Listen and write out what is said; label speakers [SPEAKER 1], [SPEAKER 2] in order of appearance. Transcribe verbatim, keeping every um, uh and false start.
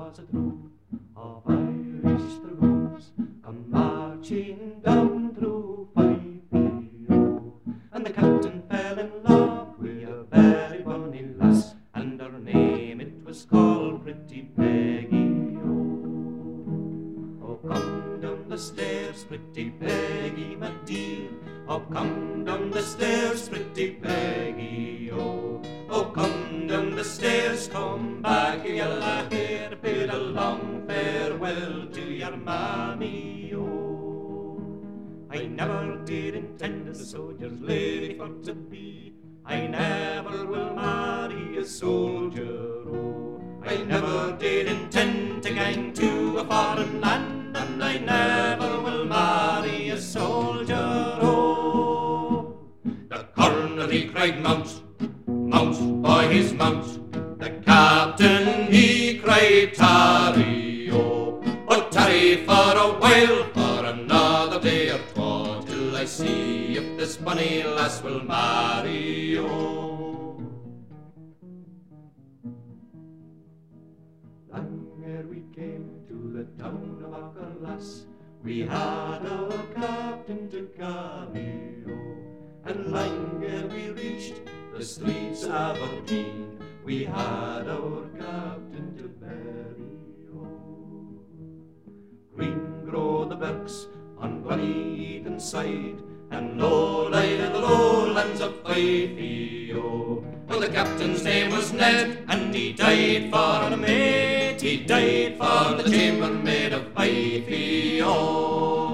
[SPEAKER 1] was a troop of Irish dragoons come marching down through Fife-E-O, and the captain fell in love with a very bonny lass, and her name it was called Pretty Peggy-O. Oh, come down the stairs, Pretty Peggy, my dear. Oh, come down the stairs, Pretty Peggy-O. Oh, come down the stairs, come back, you yellow hair, bid a long farewell to your mammy-o. I never did intend a soldier's lady for to be, I never will marry a soldier, oh. I never did intend to gang to a foreign land, and I never will marry a soldier, oh. The colonel he cried, mount, mount, boy, his mount. The captain he cried, tarry, oh. Oh, tarry for a while, for another day or twa, till I see if this bonny lass will marry, oh. Lang ere we came to the town of Auchinleck, we had our captain to carry, oh. And lang ere we reached the streets of Aberdeen, we had our captain to bury, oh. Green grow the birks on Bonny Eden side, and low lie the lowlands of Fife-E-O. Well, the captain's name was Ned, and he died for the mate, he died for the chambermaid of Fife-E-O.